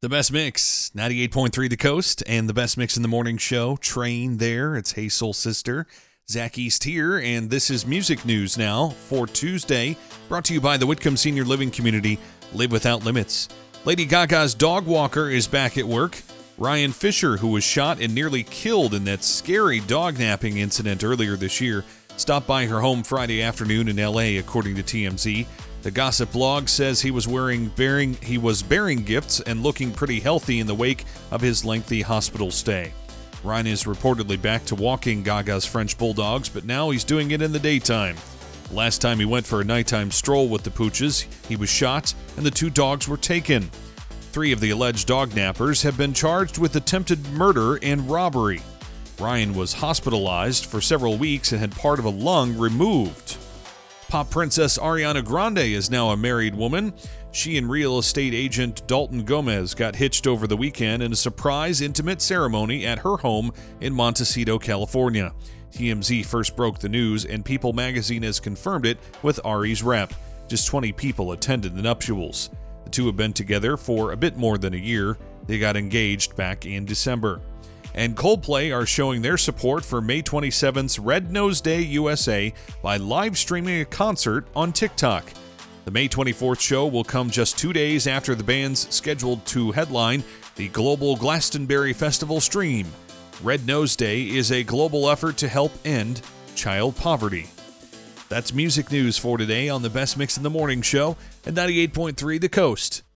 The Best Mix, 98.3 The Coast, and The Best Mix in the Morning Show. Train there. It's Hey Soul Sister. Zach East here, and this is music news now for Tuesday, brought to you by the Whitcomb Senior Living Community, Live Without Limits. Lady Gaga's dog walker is back at work. Ryan Fisher, who was shot and nearly killed in that scary dog napping incident earlier this year, stopped by her home Friday afternoon in L.A., according to TMZ. The Gossip blog says he was bearing gifts and looking pretty healthy in the wake of his lengthy hospital stay. Ryan is reportedly back to walking Gaga's French bulldogs, but now he's doing it in the daytime. Last time he went for a nighttime stroll with the pooches, he was shot and the two dogs were taken. 3 of the alleged dog nappers have been charged with attempted murder and robbery. Ryan was hospitalized for several weeks and had part of a lung removed. Pop princess Ariana Grande is now a married woman. She and real estate agent Dalton Gomez got hitched over the weekend in a surprise intimate ceremony at her home in Montecito, California. TMZ first broke the news, and People magazine has confirmed it with Ari's rep. Just 20 people attended the nuptials. The two have been together for a bit more than a year. They got engaged back in December. And Coldplay are showing their support for May 27th's Red Nose Day USA by live streaming a concert on TikTok. The May 24th show will come just 2 days after the band's scheduled to headline the global Glastonbury Festival stream. Red Nose Day is a global effort to help end child poverty. That's music news for today on the Best Mix in the Morning Show at 98.3 The Coast.